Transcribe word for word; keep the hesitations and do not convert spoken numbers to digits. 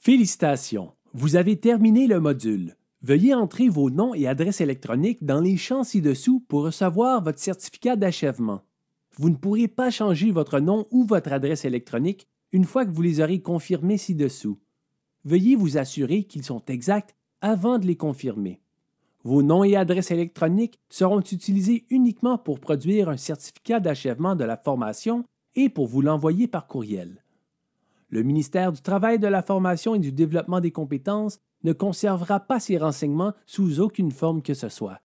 Félicitations! Vous avez terminé le module. Veuillez entrer vos noms et adresses électroniques dans les champs ci-dessous pour recevoir votre certificat d'achèvement. Vous ne pourrez pas changer votre nom ou votre adresse électronique une fois que vous les aurez confirmés ci-dessous. Veuillez vous assurer qu'ils sont exacts avant de les confirmer. Vos noms et adresses électroniques seront utilisés uniquement pour produire un certificat d'achèvement de la formation et pour vous l'envoyer par courriel. Le ministère du Travail, de la Formation et du Développement des compétences ne conservera pas ces renseignements sous aucune forme que ce soit.